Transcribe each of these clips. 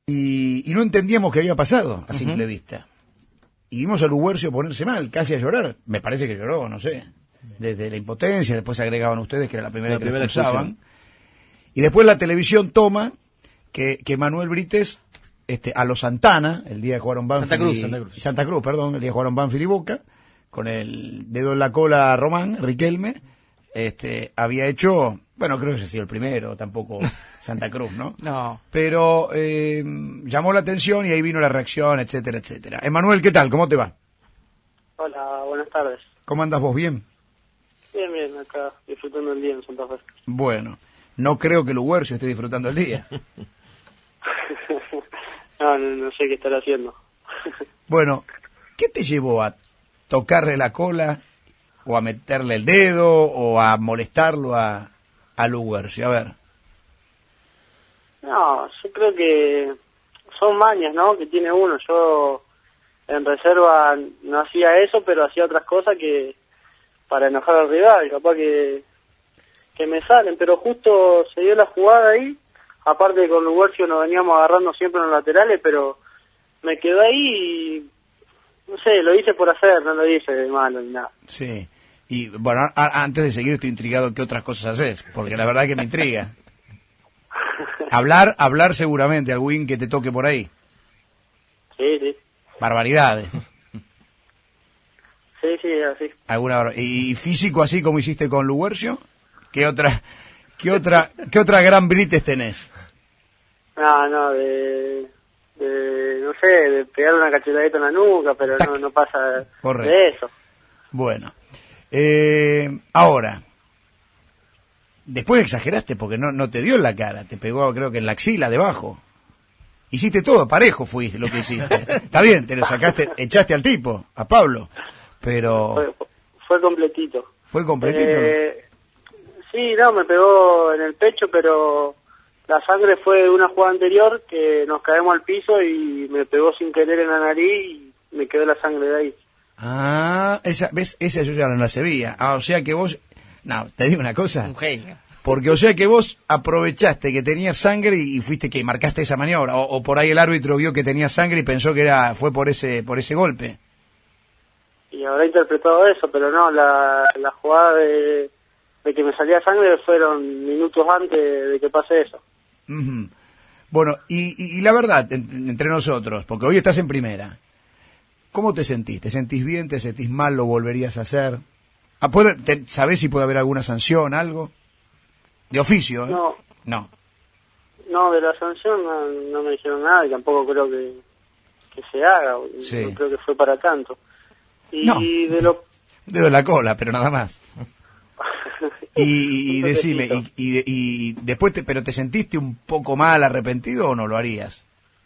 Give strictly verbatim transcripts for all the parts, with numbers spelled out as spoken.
Y, y no entendíamos qué había pasado a simple uh-huh. vista. Y vimos a Luguercio ponerse mal, casi a llorar. Me parece que lloró, no sé. Desde la impotencia, después agregaban ustedes que era la primera la que primera expulsaban. Y después la televisión toma que, que Manuel Brites, este, a los Santana, el día que jugaron Banfield Santa Cruz, y, Santa Cruz. Santa Cruz, perdón, el día que jugaron Banfield y Boca, con el dedo en la cola a Román, Riquelme, este, había hecho, bueno, creo que ese ha sido el primero, tampoco Santa Cruz, ¿no? No. Pero eh, llamó la atención y ahí vino la reacción, etcétera, etcétera. Emanuel, ¿qué tal? ¿Cómo te va? Hola, buenas tardes. ¿Cómo andas vos? ¿Bien? Bien, bien, acá disfrutando el día en Santa Fe. Bueno, no creo que Luguercio esté disfrutando el día. no, no, no sé qué estar haciendo. Bueno, ¿qué te llevó a tocarle la cola o a meterle el dedo o a molestarlo a, a Luguercio? A ver. No, yo creo que son mañas, ¿no?, que tiene uno. Yo en reserva no hacía eso, pero hacía otras cosas que para enojar al rival, capaz que que me salen, pero justo se dio la jugada ahí. Aparte de con Luguercio nos veníamos agarrando siempre en los laterales, pero me quedé ahí y no sé, lo hice por hacer, no lo hice de malo ni nada. Sí, y bueno, a, antes de seguir estoy intrigado qué otras cosas haces, porque la verdad que me intriga. Hablar, hablar seguramente, algún que te toque por ahí. Sí, sí. Barbaridades. Sí, sí, así. ¿Alguna bar... ¿Y físico así como hiciste con Luguercio? ¿Qué otra, qué otra, qué otra gran Brites tenés? No, no, de, de, no sé, de pegar una cachetadita en la nuca, pero no, no pasa Correcto. de eso. Bueno, eh, ahora, después exageraste porque no, no te dio en la cara, te pegó creo que en la axila debajo. Hiciste todo, parejo fuiste lo que hiciste. Está bien, te lo sacaste, echaste al tipo, a Pablo, pero... Fue, fue completito. ¿Fue completito? Eh, sí, no, me pegó en el pecho, pero la sangre fue de una jugada anterior que nos caemos al piso y me pegó sin querer en la nariz y me quedó la sangre de ahí. Ah, esa, ¿ves? Esa yo ya no la sabía. Ah, o sea que vos... No, te digo una cosa. Un genio. Porque, o sea que vos aprovechaste que tenías sangre y fuiste que marcaste esa maniobra, o, o por ahí el árbitro vio que tenía sangre y pensó que era fue por ese por ese golpe. Y habrá interpretado eso, pero no, la, la jugada de, de que me salía sangre fueron minutos antes de que pase eso. Uh-huh. Bueno, y, y, y la verdad, en, entre nosotros, porque hoy estás en primera, ¿cómo te sentís? ¿Te sentís bien? ¿Te sentís mal? ¿Lo volverías a hacer? Ah, ¿puede, te, ¿sabés si puede haber alguna sanción, algo? De oficio, ¿eh? No. No. No, de la sanción no, no me dijeron nada y tampoco creo que, que se haga. Sí. No creo que fue para tanto. Y no. de lo... Dedo en la cola, pero nada más. y, y decime, y, y, y después, te, ¿pero te sentiste un poco mal, arrepentido o no lo harías?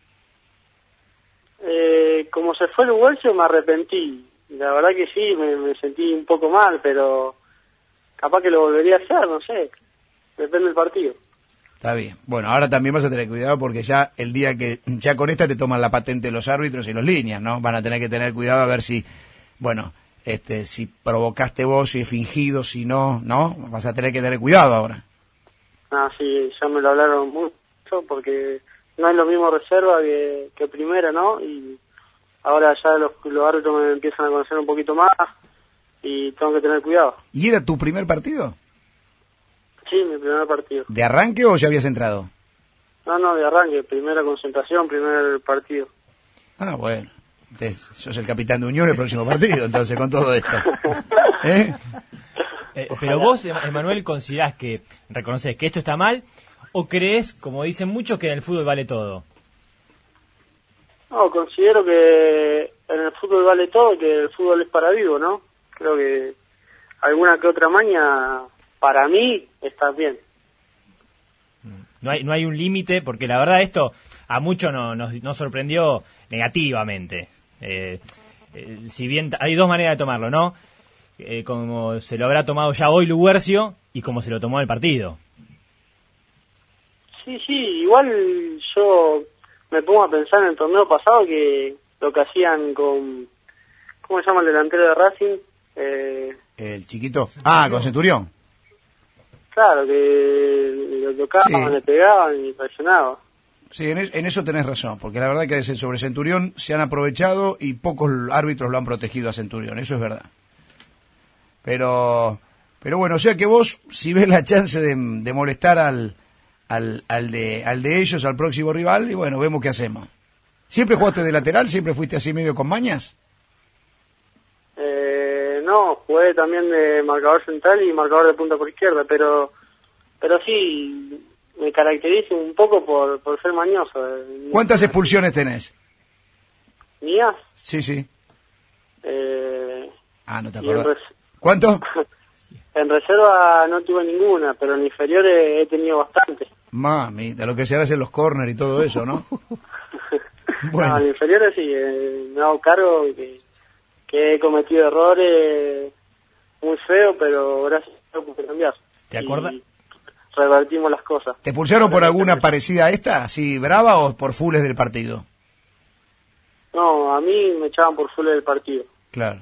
Eh, como se fue el Luguercio me arrepentí. La verdad que sí, me, me sentí un poco mal, pero capaz que lo volvería a hacer, no sé. Depende del partido. Está bien. Bueno, ahora también vas a tener cuidado porque ya el día que... Ya con esta te toman la patente los árbitros y los líneas, ¿no? Van a tener que tener cuidado a ver si... Bueno, este, si provocaste vos, si es fingido, si no, ¿no? Vas a tener que tener cuidado ahora. Ah, sí, ya me lo hablaron mucho porque no es lo mismo reserva que, que primera, ¿no? Y ahora ya los, los árbitros me empiezan a conocer un poquito más y tengo que tener cuidado. ¿Y era tu primer partido? Sí, mi primer partido. ¿De arranque o ya habías entrado? No, no, de arranque, primera concentración, primer partido. Ah, bueno. Entonces, sos el capitán de Unión el próximo partido, entonces, con todo esto. ¿Eh? Eh, pero vos, Emanuel, ¿considerás que reconoces que esto está mal o crees, como dicen muchos, que en el fútbol vale todo? No, considero que en el fútbol vale todo, que el fútbol es para vivo, ¿no? Creo que alguna que otra maña... Para mí está bien. No hay no hay un límite, porque la verdad esto a muchos no, nos, nos sorprendió negativamente. Eh, eh, si bien hay dos maneras de tomarlo, ¿no? Eh, como se lo habrá tomado ya hoy Luguercio y como se lo tomó en el partido. Sí, sí, igual yo me pongo a pensar en el torneo pasado que lo que hacían con... ¿Cómo se llama el delantero de Racing? Eh, el chiquito. Ah, con Centurión. Claro, que lo tocaban, sí. Le pegaban y presionaban. Sí, en, es, en eso tenés razón, porque la verdad que sobre Centurión se han aprovechado y pocos árbitros lo han protegido a Centurión, eso es verdad. Pero, pero bueno, o sea que vos, si ves la chance de, de molestar al, al, al, de, al de ellos, al próximo rival, y bueno, vemos qué hacemos. ¿Siempre jugaste de lateral? ¿Siempre fuiste así medio con mañas? Eh, no, jugué también de marcador central y marcador de punta por izquierda, pero, pero sí... me caracterizo un poco por, por ser mañoso. ¿Cuántas expulsiones tenés? ¿Mías? Sí, sí. Eh, ah, no te acordás. Res... ¿Cuánto? En reserva no tuve ninguna, pero en inferior he, he tenido bastante. Mami, de lo que se hace en los corners y todo eso, ¿no? Bueno. No, en inferiores sí, eh, me hago cargo que, que he cometido errores muy feos, pero gracias a Dios pude cambiar. ¿Te acuerdas? Revertimos las cosas. ¿Te pulsaron por alguna parecida a esta, así brava, o por fulles del partido? No, a mí me echaban por fulles del partido. Claro.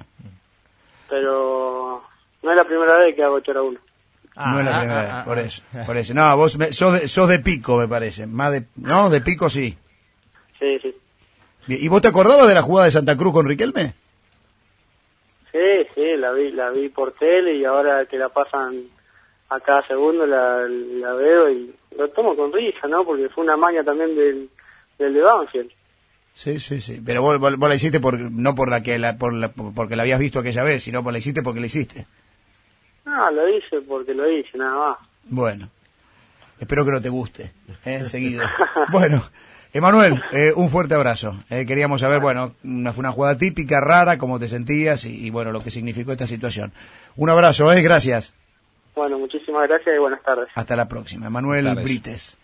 Pero no es la primera vez que hago echar a uno. Ah, no es la primera ah, vez, ah, por eso, por eso. No, vos me, sos, de, sos de pico, me parece. Más de, no, de pico sí. Sí, sí. ¿Y vos te acordabas de la jugada de Santa Cruz con Riquelme? Sí, sí, la vi, la vi por tele y ahora que la pasan a cada segundo la, la veo y lo tomo con risa, ¿no? Porque fue una maña también del, del de Banfield. Sí, sí, sí. Pero vos, vos, vos la hiciste por, no por la que la, por la, porque la habías visto aquella vez, sino por la hiciste porque la hiciste. No, lo hice porque lo hice, nada más. Bueno, espero que no te guste, ¿eh? Seguido. Bueno, Emanuel, eh, un fuerte abrazo. Eh, queríamos saber, bueno, una, fue una jugada típica, rara, cómo te sentías y, y, bueno, lo que significó esta situación. Un abrazo, ¿eh? Gracias. Bueno, muchísimas gracias y buenas tardes. Hasta la próxima. Emanuel Brites.